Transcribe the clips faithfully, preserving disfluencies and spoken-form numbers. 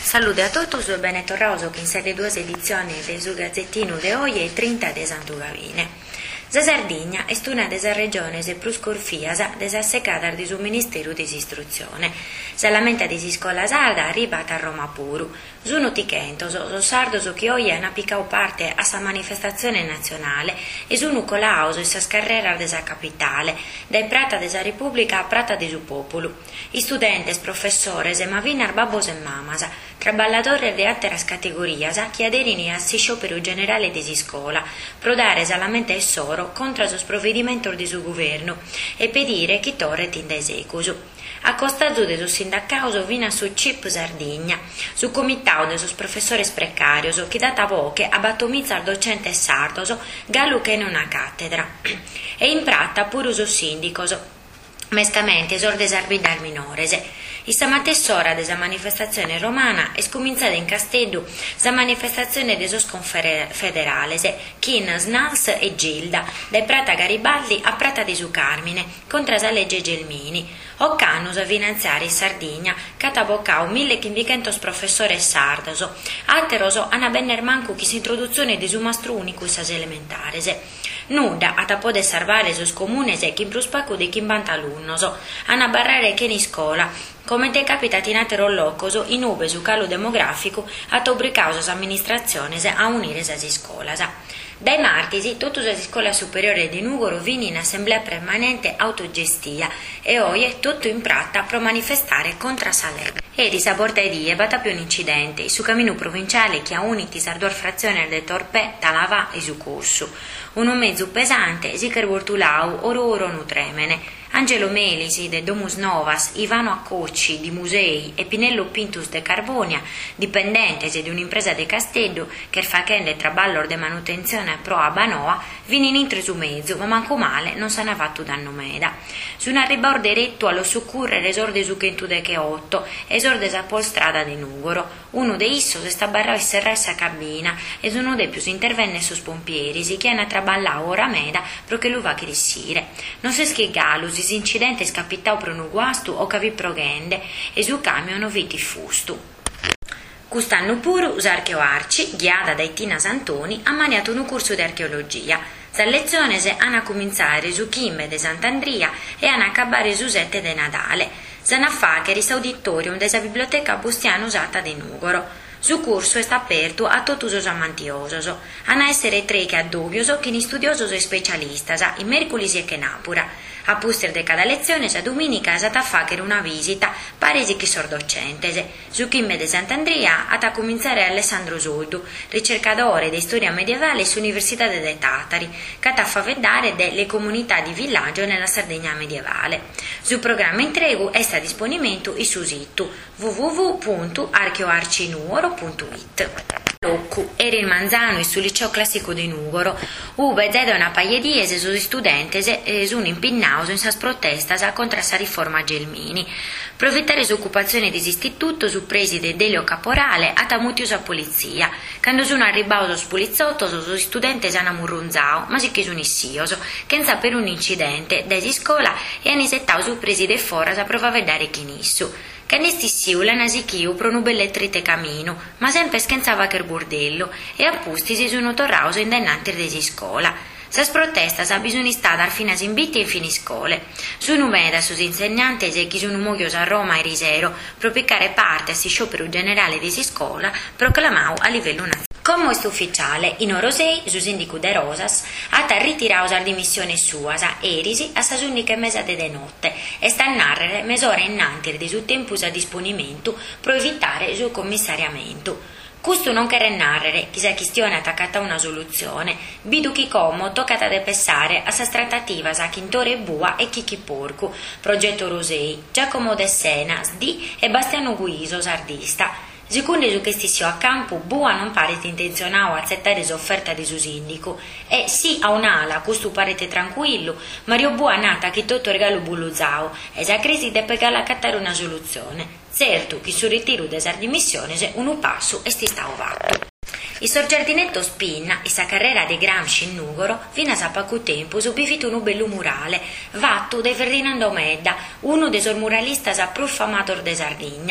Salute a tutti e bentornato in sede due edizioni del suo gazzettino de oggi e trenta de Sant'Ugavine. La Sardegna è una delle regioni più scorfiasa desassecata del suo Ministero di Istruzione. Se lamenta di scuola sarda arrivata a Roma puru. Sono tichento, so sardo che oggi hanno piccato parte a sa manifestazione nazionale e sono colauso e sa scarrera della capitale, dai Prata della Repubblica a Prata del suo popolo. I studenti, professori, e mavinar babos e mamas, tra ballatori di altre categorie, che aderini a si sciopero generale di scuola, prodare salamente e soro contro lo sprovvedimento del suo governo e pedire chi torre tinda esecusu. A costato de su sindacato vina su C I P Sardegna, su comitato de sus professores precarios, che data voce abattomizza al docente sardoso, gallo che non ha cattedra. E in pratta pure su sindicos, mescamente esordes arbidar minorese. I stamatessora della manifestazione romana è scominciata in Castello la manifestazione de sos confederales, Chin, Snals e Gilda, dai Prata Garibaldi a Prata di su Carmine, contro la legge Gelmini. Occanus a finanziare in Sardegna, cataboccau millecinquecento professori sardoso, alteroso ana benner manco chi si introduzione di su mastro unicus as elementarese. Nuda a tapode salvare sus comunes e chi bruspacu di chi bantalunnoso, ana barrare che in scuola, come te capitati in atero locoso in ube su calo demografico a tobricausos amministraziones a unire sasi scolasa. Dai martisi, tutta la scuola superiore di Nugoro vini in assemblea permanente autogestia e oggi tutto in pratta pro manifestare contro Salerno. E di saborterie bata più un incidente su cammino provinciale che ha uniti Sardor frazione del Torpè, Talavà e su Corso. Uno mezzo pesante, Zicher Bortulau, oro oro nutremene. Angelo Melisi de Domus Novas, Ivano Accocci di Musei e Pinello Pintus de Carbonia, dipendentes di un'impresa de Castello che facende tra ballor de manutenzione pro a Banoa, vini in intro su mezzo, ma manco male non se ne ha fatto danno meda. Su un arribor diretto allo succurrere esorde su Kentude che otto, esorde sa pol strada di Nugoro. Uno de issos sta barra e serressa cabina e uno de più si intervenne sus pompieri, si chiana traballa ora meda pro che lu va che dissire. Non si schiegalu, si incidente scappitau pro nu guastu o cavi progende e su camion viti fustu. Quest'anno pure us'archeoarci, guiata da Tina Santoni, ha maniato un corso di archeologia. La lezione se hanno cominciare su Chimbe de Sant'Andria e hanno acabare su sette de Natale. Zana facere auditorium della biblioteca bustiana usata di Nugoro. Su corso è aperto a tutti os amantiosos, a essere tre che addubioso che in studiosos e specialistas, in mercolis e che napura. A puster de cada lezione, sa domenica è stata facere una visita, paresi che sordocentes. Su Chimbe de Sant'Andria ha da cominciare Alessandro Soldu, ricercatore di storia medievale sull'Università de Tatari, che ha fa vedere delle comunità di villaggio nella Sardegna medievale. Sul programma in tregu è sta disponimento il suo sito w w w punto archeoarcinuoro punto it. Loccu, era il Manzano e sul liceo classico di Nugoro, ube da una paia di ese sui studenti e sono impinnauso in sas protestas contro sa riforma Gelmini. Profittare su occupazione di istituto su preside Delio Caporale a tamutiosa polizia, quando sono arrivato su poliziotto su studenti hanno murrunzao, ma si che sono issioso, che non per un incidente, da scuola e hanno settato su preside fora sa prova a vedere chi nissu. Canestissiu la nasichiu pro nu belletrite camino, ma sempre schenzava che il bordello e appusti si sono torrauso indennanti desi scola. Sas protestas ha bisogno stata al fine simbitti e fini scole. Sono meda sus insegnanti e chi sono moglios a Roma e Risero pro piccare parte a si sciopero generale desi scola proclamau a livello nazionale. Come questo ufficiale, in Orosei, su sindico de Rosas, ha ritirato la dimissione sua, erisi, a sa unica mesa de notte, e sta a narrare mesure innanti di su tempo a disponimento pro evitare il suo commissariamento. Questo non che narrare, chi sa questione attaccata a una soluzione, bidu chi como toccata de pensare a sa trattativa sa Chintore Bua e Chichi Porcu, progetto Rosei, Giacomo De Sena, Sdi e Bastiano Guiso, sardista. Secondo su che stessio a campo, Bua non pare intenzionato a accettare l'offerta di suo sindaco e sì a un'ala, questo parete tranquillo, Mario Bua nata che tutto regalo bulluzao e sa crisi deve per accattare una soluzione. Certo che sul ritiro delle dimissioni un passo e sti stavo fatto. Il sorgiardinetto Spinna e sa carriera di Gramsci in Nugoro fino a poco tempo subito un bello murale fatto da Ferdinando Medda, uno dei suoi muralistas più famator de Sardegna.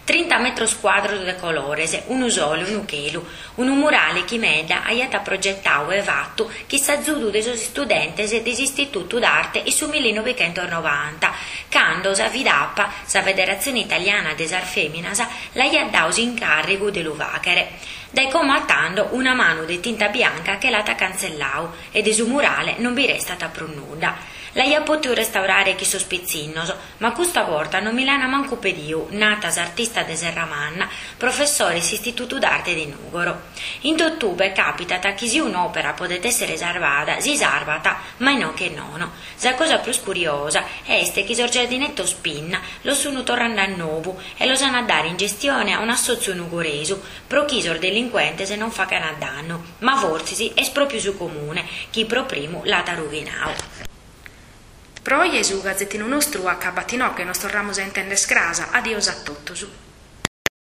trenta metri quadri di colores, uno solo, un chelu, un murale che medda aiata progettato e fatto che s'azzudu dei studenti dell'Istituto d'Arte e su millenovecentonovanta, quando sa vidappa, sa Federazione Italiana des Arts Feminas, la iaddaus incarico dell'uvachere. Dai comandando una mano di tinta bianca che l'ha cancellau e de su murale non vi resta più nulla. Lei ha potuto restaurare chi sospizzinnoso, ma questa volta non Milana manco pediu, nata artista de Serramanna, professore istituto d'arte di Nugoro. In dottube capita che se un'opera potete essere salvata, si salvata, ma non che nono. La cosa più curiosa è che il giardinetto Spinna lo sono tornando a nuovo e lo sanno a dare in gestione a un assozio nugoresu, pro chi il delinquente se non fa canadanno, ma forse è proprio su comune, chi pro primo l'ha tarughinau. Pro Gesù, gazzettino nostro, a cabatinò che nostro ramo se intende scrasa, adios a tutto.